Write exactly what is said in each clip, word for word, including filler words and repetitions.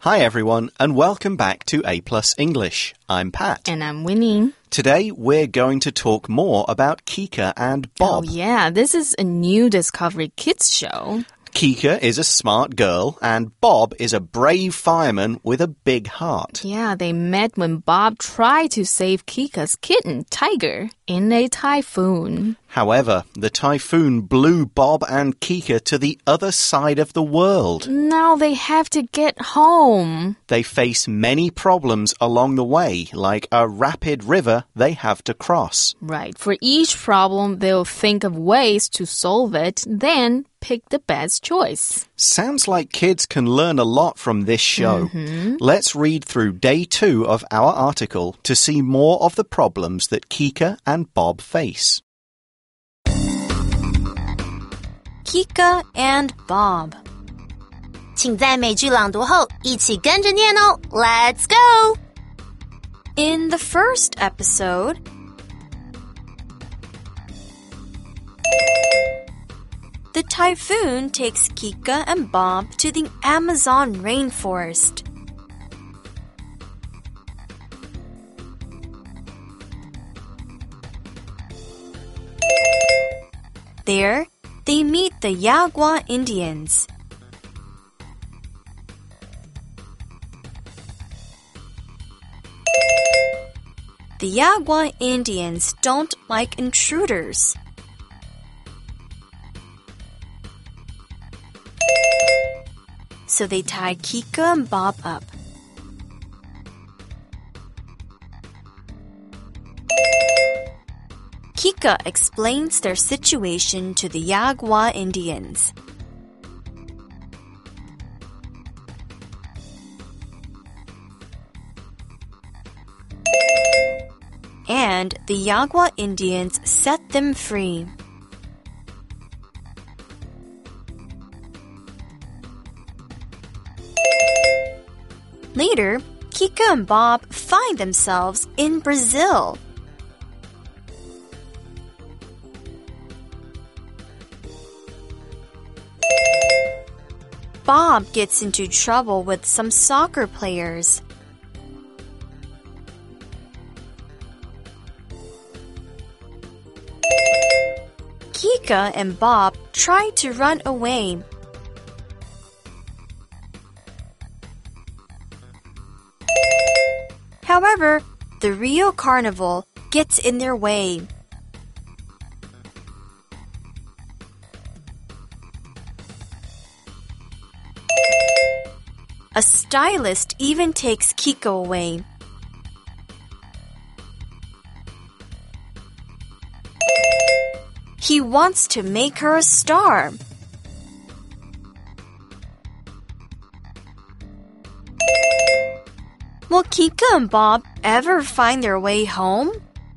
Hi everyone, and welcome back to A Plus English. I'm Pat. And I'm Winnie. Today we're going to talk more about Kika and Bob. Oh yeah, this is a new Discovery Kids show. Kika is a smart girl and Bob is a brave fireman with a big heart. Yeah, they met when Bob tried to save Kika's kitten, Tiger, in a typhoon. However, the typhoon blew Bob and Kika to the other side of the world. Now they have to get home. They face many problems along the way, like a rapid river they have to cross. Right. For each problem, they'll think of ways to solve it, then pick the best choice. Sounds like kids can learn a lot from this show. Mm-hmm. Let's read through day two of our article to see more of the problems that Kika and Bob face. Kika and Bob. 请在每句朗读后一起跟着念哦 Let's go! In the first episode, the typhoon takes Kika and Bob to the Amazon rainforest. There, they meet the Yagua Indians. The Yagua Indians don't like intruders. So they tie Kika and Bob up. Kika explains their situation to the Yagua Indians. And the Yagua Indians set them free. Later, Kika and Bob find themselves in Brazil. Bob gets into trouble with some soccer players. Kika and Bob try to run away. However, the Rio Carnival gets in their way. A stylist even takes Kika away. He wants to make her a star. Will Kika and Bob ever find their way home?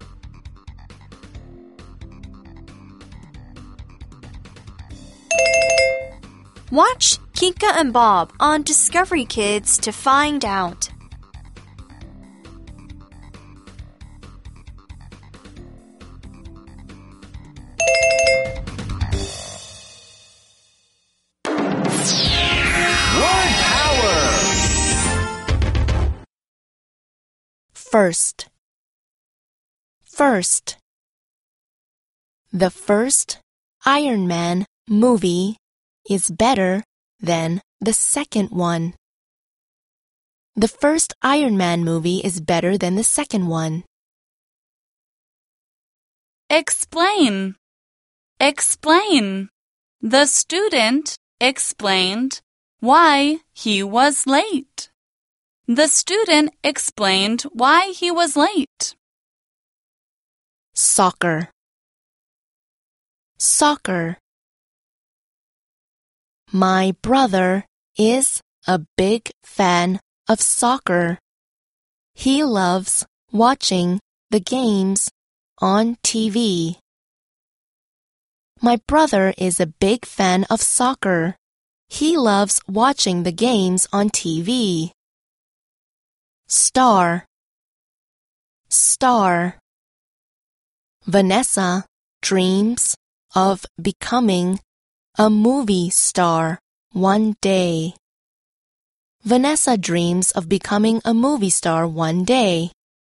Watch Kika and Bob on Discovery Kids to find out. Word power! First. First. The first Iron Man movie is better than the second one. The first Iron Man movie is better than the second one. Explain. Explain. The student explained why he was late. The student explained why he was late. Soccer. Soccer. My brother is a big fan of soccer. He loves watching the games on T V. My brother is a big fan of soccer. He loves watching the games on T V. Star. Star. Vanessa dreams of becoming a movie star one day. Vanessa dreams of becoming a movie star one day.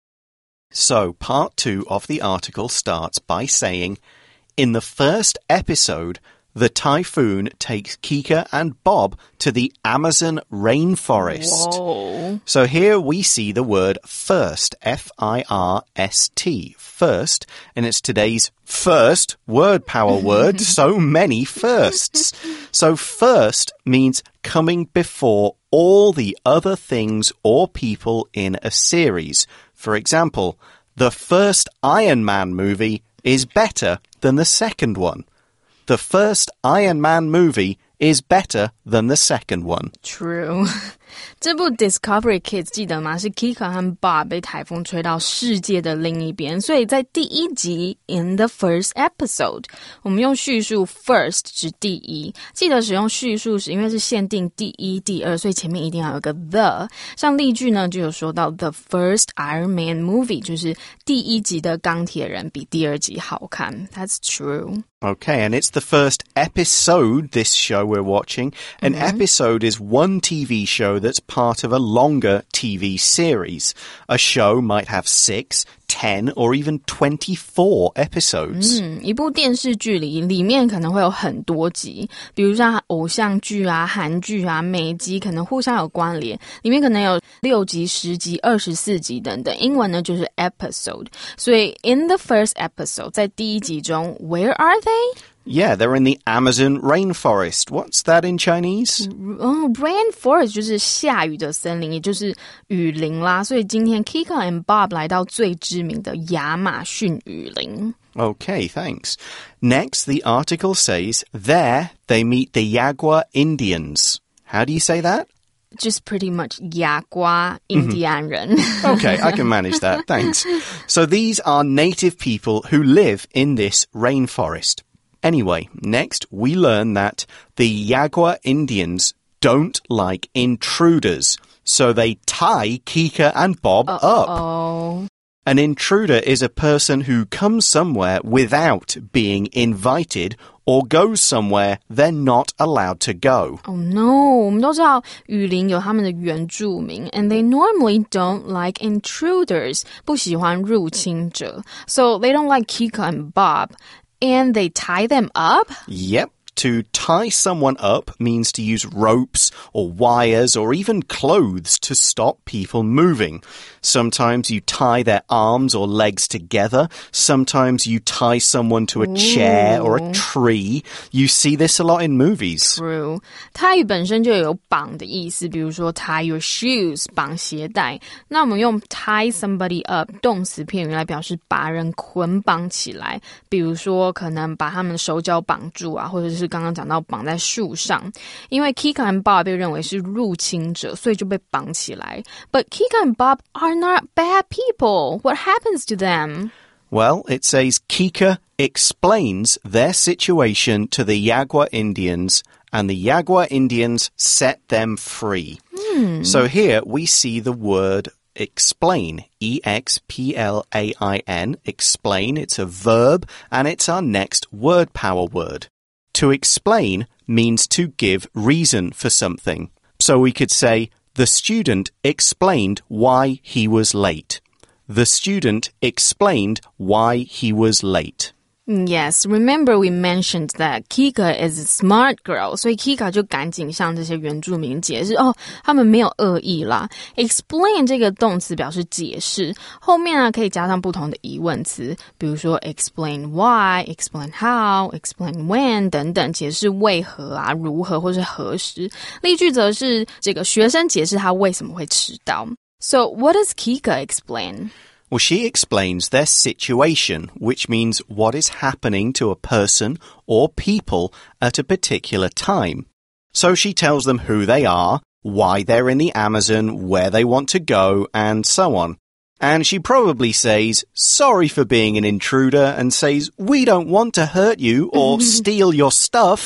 So, part two of the article starts by saying, in the first episode, the typhoon takes Kika and Bob to the Amazon rainforest. Whoa. So here we see the word first, F I R S T, first, and it's today's first word power word, so many firsts. So first means coming before all the other things or people in a series. For example, the first Iron Man movie is better than the second one. The first Iron Man movie is better than the second one. True. 这部 Discovery Kids 记得吗？是 Kika 和 Bob 被台风吹到世界的另一边，所以在第一集 in the first episode 我们用叙述 first 指第一，记得使用叙述时因为是限定第一第二，所以前面一定要有个 the， 像例句呢就有说到 the first Iron Man movie 就是第一集的钢铁人比第二集好看。 That's true. Okay, and it's the first episode, this show we're watching. An mm-hmm. episode is one T V show that's part of a longer T V series. A show might have six, ten, or even twenty-four episodes. 嗯，一部电视剧里里面可能会有很多集，比如像偶像剧啊、韩剧啊，每集可能互相有关联，里面可能有六集、十集、二十四集等等。英文呢就是 episode， 所以 in the first episode 在第一集中 ，Where are they?Yeah, they're in the Amazon rainforest. What's that in Chinese? Oh, rainforest 就是下雨的森林，也就是雨林啦。所以今天 Kika and Bob 来到最知名的亚马逊雨林。 Okay, thanks. Next, the article says, there they meet the Yagua Indians. How do you say that? Just pretty much 亚瓜印第安人。 Okay, I can manage that. Thanks. So these are native people who live in this rainforest. Anyway, next we learn that the Yagua Indians don't like intruders, so they tie Kika and Bob Uh-oh. up. An intruder is a person who comes somewhere without being invited or goes somewhere they're not allowed to go. Oh no, 我们都知道雨林有他们的原住民 and they normally don't like intruders, 不喜欢入侵者. So they don't like Kika and Bob.And they tie them up? Yep. To tie someone up means to use ropes or wires or even clothes to stop people moving. Sometimes you tie their arms or legs together. Sometimes you tie someone to a Ooh. chair or a tree. You see this a lot in movies. True. 泰语本身就有绑的意思，比如说 tie your shoes, 绑鞋带。那我们用 tie somebody up 动词片语来表示把人捆绑起来，比如说可能把他们的手脚绑住啊，或者是刚刚讲到绑在树上，因为 Kika and Bob 被认为是入侵者，所以就被绑起来。But Kika and Bob are not bad people. What happens to them? Well, it says Kika explains their situation to the Yagua Indians, and the Yagua Indians set them free. Hmm. So here we see the word explain, E X P L A I N, explain. It's a verb, and it's our next word power word. To explain means to give reason for something. So we could say, the student explained why he was late. The student explained why he was late. Yes, remember we mentioned that Kika is a smart girl, 所以 Kika 就赶紧向这些原住民解释，哦，他们没有恶意啦。Explain 这个动词表示解释，后面啊可以加上不同的疑问词，比如说 explain why, explain how, explain when 等等，解释为何啊、如何或是何时。例句则是这个学生解释他为什么会迟到。So what does Kika explain?Well, she explains their situation, which means what is happening to a person or people at a particular time. So she tells them who they are, why they're in the Amazon, where they want to go, and so on. And she probably says, sorry for being an intruder, and says, we don't want to hurt you or steal your stuff.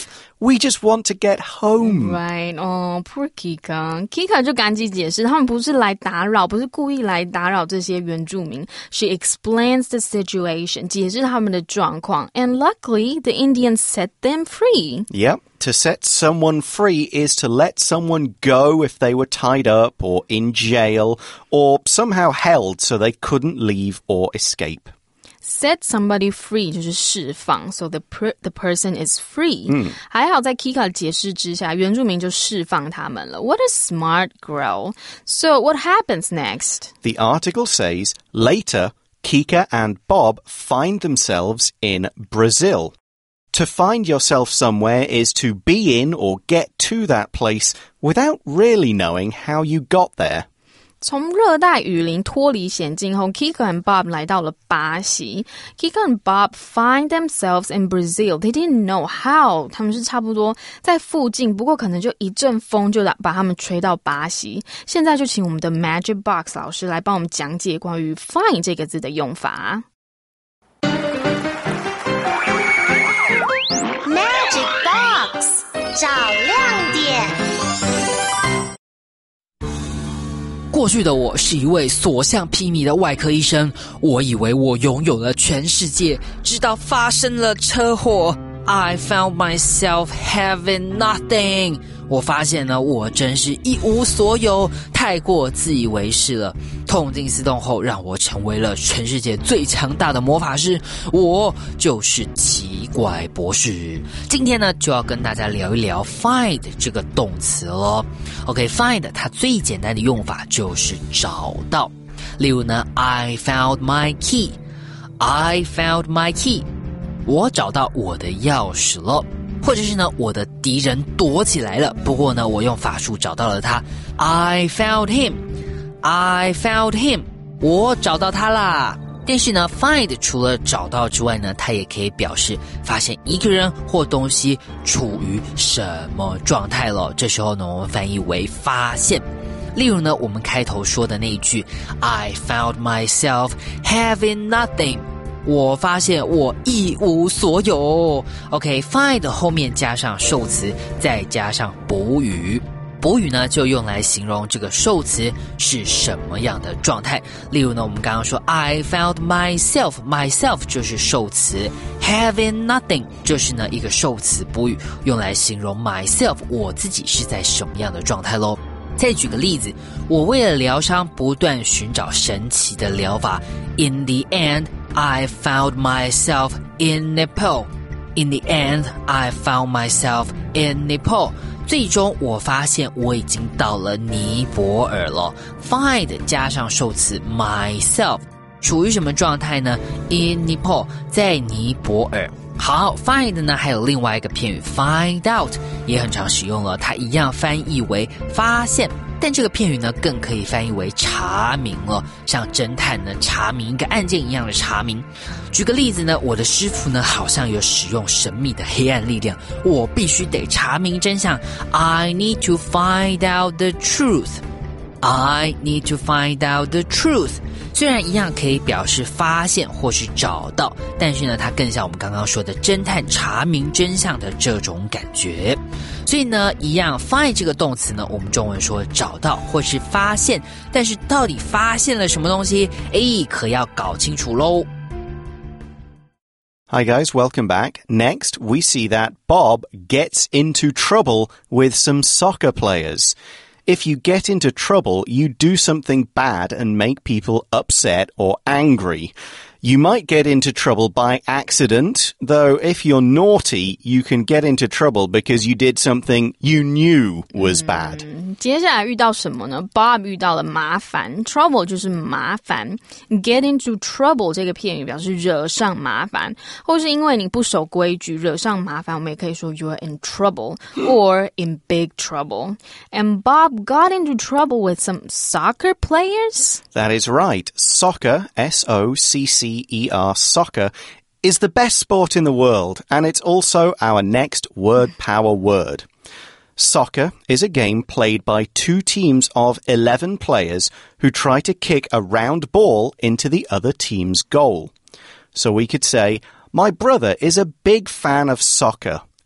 We just want to get home. Right, oh, poor Kika. Kika 就赶紧解释，他们不是来打扰，不是故意来打扰这些原住民。She explains the situation, 解释他们的状况。And luckily, the Indians set them free. Yep. To set someone free is to let someone go if they were tied up or in jail or somehow held so they couldn't leave or escape.Set somebody free 就是释放 so the, per, the person is free、嗯、还好在 Kika 解释之下原住民就释放他们了 What a smart girl So what happens next? The article says Later, Kika and Bob find themselves in Brazil. To find yourself somewhere is to be in or get to that place without really knowing how you got there. 从热带雨林脱离险境后 Kika and Bob 来到了巴西 Kika and Bob find themselves in Brazil. They didn't know how. 他们是差不多在附近，不过可能就一阵风就把他们吹到巴西。现在就请我们的 Magic Box 老师来帮我们讲解关于 find 这个字的用法。 Magic Box 找亮点。 过去的我是一位所向披靡的外科医生，我以为我拥有了全世界，直到发生了车祸。I found myself having nothing. 我发现呢，我真是一无所有，太过自以为是了。痛定思痛后，让我成为了全世界最强大的魔法师，我就是奇怪博士。今天呢，就要跟大家聊一聊 find 这个动词咯。OK, find 它最简单的用法就是找到。例如呢 I found my key. I found my key. 我找到我的钥匙了。或者是呢，我的敌人躲起来了，不过呢，我用法术找到了他。I found him. I found him. 我找到他啦。但是呢 find 除了找到之外呢，它也可以表示发现一个人或东西处于什么状态了。这时候呢，我们翻译为发现。例如呢，我们开头说的那一句 I found myself having nothing.我发现我一无所有。OK, find 后面加上受词，再加上补语。补语呢，就用来形容这个受词是什么样的状态。例如呢，我们刚刚说 I found myself, myself 就是受词 having nothing 就是呢一个受词补语，用来形容 myself 我自己是在什么样的状态咯。再举个例子，我为了疗伤不断寻找神奇的疗法。In the end, I found myself in Nepal. In the end, I found myself in Nepal. 最终我发现我已经到了尼泊尔了。Find 加上受词 myself 处于什么状态呢？ In Nepal 在尼泊尔。好 find 呢还有另外一个片语 find out 也很常使用了，它一样翻译为发现，但这个片语呢更可以翻译为查明了，像侦探呢查明一个案件一样的查明。举个例子呢，我的师傅呢好像有使用神秘的黑暗力量，我必须得查明真相。 I need to find out the truth. I need to find out the truth. 虽然一样可以表示发现或是找到，但是呢它更像我们刚刚说的侦探查明真相的这种感觉。所以呢一样 find 这个动词呢，我们中文说找到或是发现，但是到底发现了什么东西，诶可要搞清楚咯。 Hi guys, welcome back. Next, we see that Bob gets into trouble with some soccer players.If you get into trouble, you do something bad and make people upset or angry. You might get into trouble by accident, though if you're naughty, you can get into trouble because you did something you knew was bad. 嗯，接下来遇到什么呢？ Bob 遇到了麻烦 Trouble 就是麻烦 Get into trouble 这个片语表示惹上麻烦，或是因为你不守规矩惹上麻烦，我们也可以说 You're in trouble or in big trouble. And Bob got into trouble with some soccer players? That is right. Soccer, S O C C E R, soccer, is the best sport in the world, and it's also our next word power word. Soccer is a game played by two teams of eleven players who try to kick a round ball into the other team's goal. So we could say, my brother is a big fan of soccer.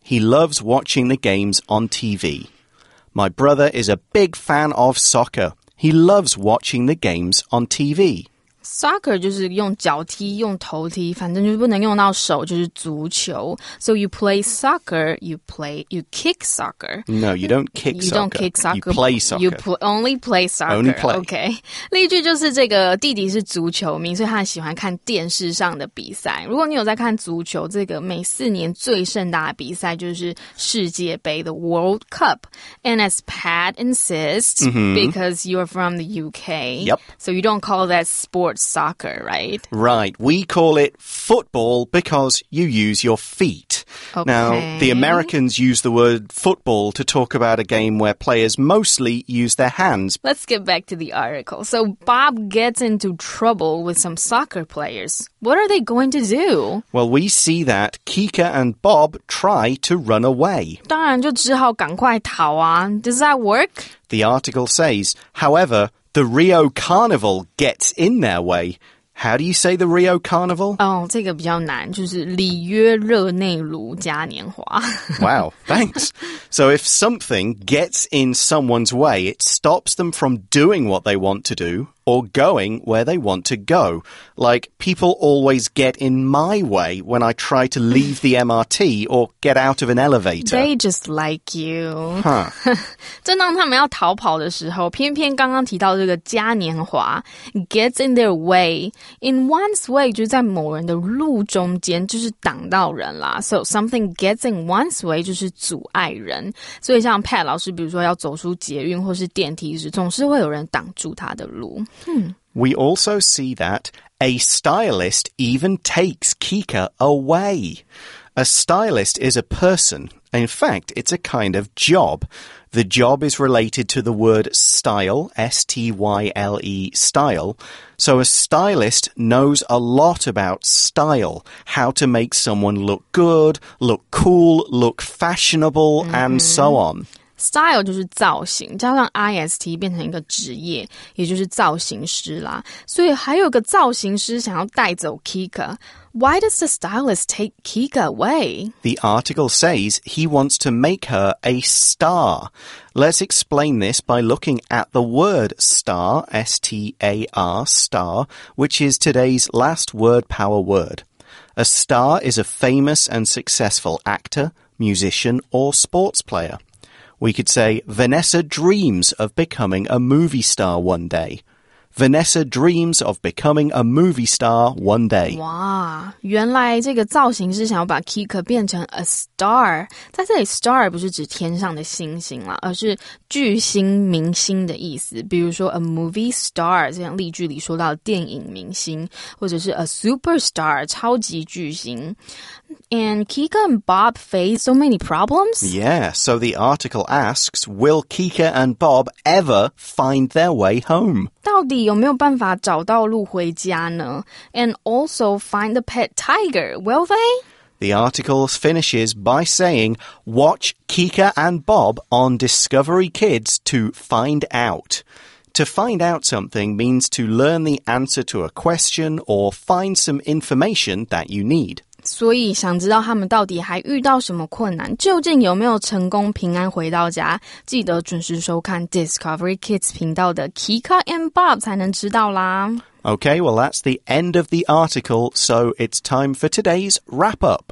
He loves watching the games on T V. My brother is a big fan of soccer. He loves watching the games on T V.Soccer 就是用脚踢用头踢反正就是不能用到手就是足球 So you play soccer you play you kick soccer No, you don't kick you soccer. You don't kick soccer. You play soccer. You pl- only play soccer. Only play. OK 例句就是这个弟弟是足球迷所以他喜欢看电视上的比赛如果你有在看足球这个每四年最盛大的比赛就是世界杯的 World Cup And as Pat insists mm-hmm. because you're from the U K Yep. So you don't call that sports soccer, right? Right. We call it football because you use your feet. Okay. Now, the Americans use the word football to talk about a game where players mostly use their hands. Let's get back to the article. So Bob gets into trouble with some soccer players. What are they going to do? Well, we see that Kika and Bob try to run away. 当然就只好赶快逃啊 Does that work? The article says, however,The Rio Carnival gets in their way. How do you say the Rio Carnival? 哦，这个比较难，就是里约热内卢嘉年华。 Wow, thanks. So if something gets in someone's way, it stops them from doing what they want to do or going where they want to go. Like, people always get in my way when I try to leave the M R T or get out of an elevator. They just like you. Huh. 正当他们要逃跑的时候，偏偏刚刚提到这个嘉年华 gets in their way. In one's way 就是在某人的路中间，就是挡到人啦。So something gets in one's way 就是阻碍人。所以像 Pat 老师，比如说要走出捷运或是电梯时，总是会有人挡住他的路。Hmm. We also see that a stylist even takes Kika away. A stylist is a person. In fact, it's a kind of job. The job is related to the word style, S T Y L E, style. So a stylist knows a lot about style, how to make someone look good, look cool, look fashionable, mm-hmm. and so on.Style 就是造型，加上 I S T 变成一个职业，也就是造型师啦。所以还有个造型师想要带走 Kika。Why does the stylist take Kika away? The article says he wants to make her a star. Let's explain this by looking at the word star, S T A R, star, which is today's last word power word. A star is a famous and successful actor, musician, or sports player.We could say, Vanessa dreams of becoming a movie star one day. Vanessa dreams of becoming a movie star one day. 哇，原来这个造型师想要把 Kika 变成 a star。在这里 star 不是指天上的星星啦，而是巨星、明星的意思。比如说 a movie star， 这样例句里说到的电影明星，或者是 a superstar， 超级巨星。And Kika and Bob face so many problems? Yeah, so the article asks, will Kika and Bob ever find their way home? 到底有没有办法找到路回家呢？ And also find the pet tiger, will they? The article finishes by saying, watch Kika and Bob on Discovery Kids to find out. To find out something means to learn the answer to a question or find some information that you need. 所以想知道他们到底还遇到什么困难，究竟有没有成功平安回到家，记得准时收看 Discovery Kids 频道的 Kika and Bob 才能知道啦。 Okay, well that's the end of the article, so it's time for today's wrap-up.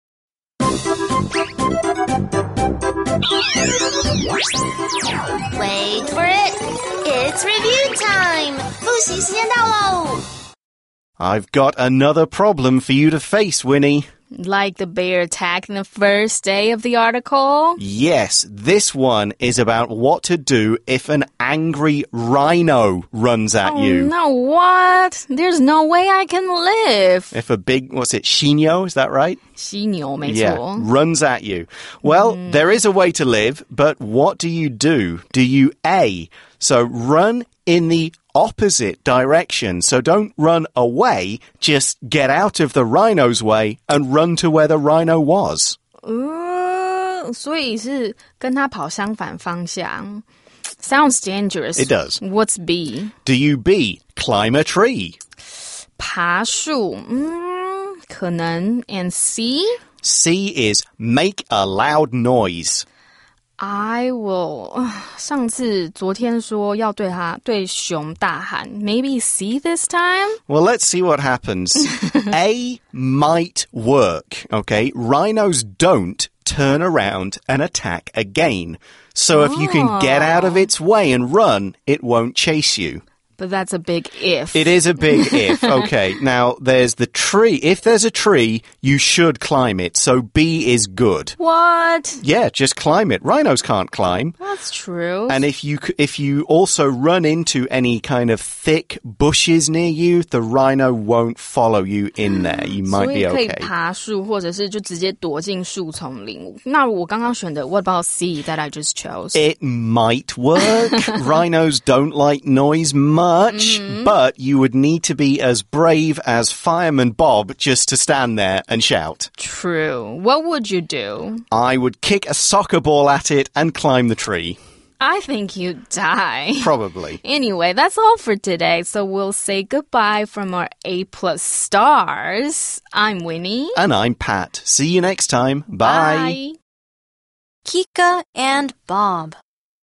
Wait for it. It's review time. 复习时间到喽。 I've got another problem for you to face, Winnie. Like the bear attack in the first day of the article? Yes, this one is about what to do if an angry rhino runs at oh, you. No, what? There's no way I can live. If a big, what's it, xinyo, is that right? 犀牛, 没错. Yeah, runs at you. Well, mm. there is a way to live, but what do you do? Do you A, so run in the opposite direction. So don't run away, just get out of the rhino's way and run to where the rhino was. 呃，所以是跟他跑相反方向。Sounds dangerous. It does. What's B? Do you B, climb a tree? 爬树，嗯，可能。And C? C is make a loud noise. I will 上次昨天说要对他对熊大喊 Maybe C this time? Well, let's see what happens. A might work, okay? Rhinos don't turn around and attack again. So if you can get out of its way and run, it won't chase you. But that's a big if. It is a big if. Okay, now there's the tree. If there's a tree, you should climb it. So B is good. What? Yeah, just climb it. Rhinos can't climb. That's true. And if you if you also run into any kind of thick bushes near you, the rhino won't follow you in there. You might be 所以可以 okay. 爬树，或者是就直接躲进树丛林。那我刚刚选的 What about C that I just chose? It might work. Rhinos don't like noise much, mm-hmm. but you would need to be as brave as Fireman Bob just to stand there and shout. True. What would you do? I would kick a soccer ball at it and climb the tree. I think you'd die. Probably. Anyway, that's all for today. So we'll say goodbye from our A plus stars. I'm Winnie. And I'm Pat. See you next time. Bye. Bye. Kika and Bob.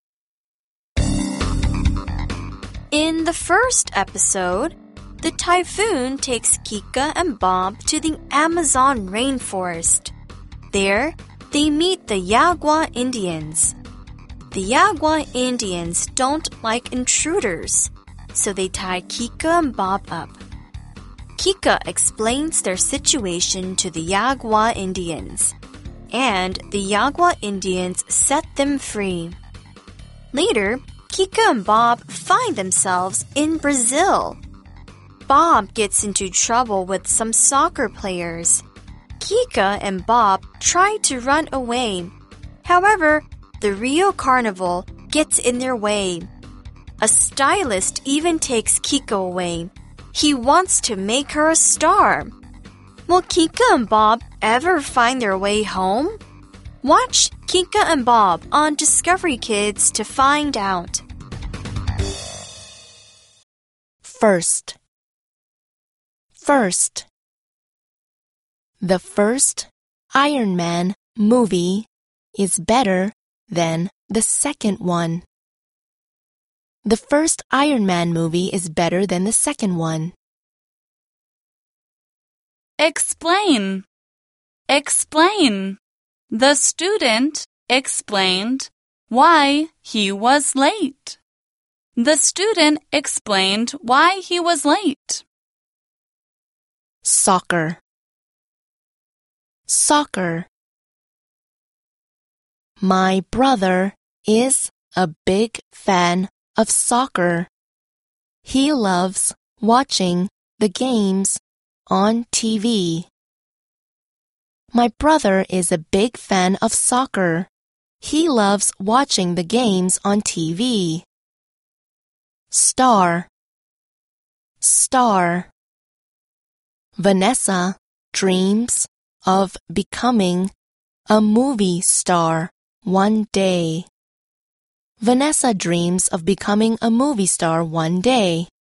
In the first episode, the typhoon takes Kika and Bob to the Amazon rainforest. There, they meet the Yagua Indians. The Yagua Indians don't like intruders, so they tie Kika and Bob up. Kika explains their situation to the Yagua Indians, and the Yagua Indians set them free. Later, Kika and Bob find themselves in Brazil. Bob gets into trouble with some soccer players. Kika and Bob try to run away. However, the Rio Carnival gets in their way. A stylist even takes Kika away. He wants to make her a star. Will Kika and Bob ever find their way home? Watch Kika and Bob on Discovery Kids to find out. First. First. The first Iron Man movie is better than the second one. The first Iron Man movie is better than the second one. Explain. Explain. The student explained why he was late. The student explained why he was late. Soccer. Soccer. My brother is a big fan of soccer. He loves watching the games on T V. My brother is a big fan of soccer. He loves watching the games on T V. Star. Star. Vanessa dreams of becoming a movie star one day. Vanessa dreams of becoming a movie star one day.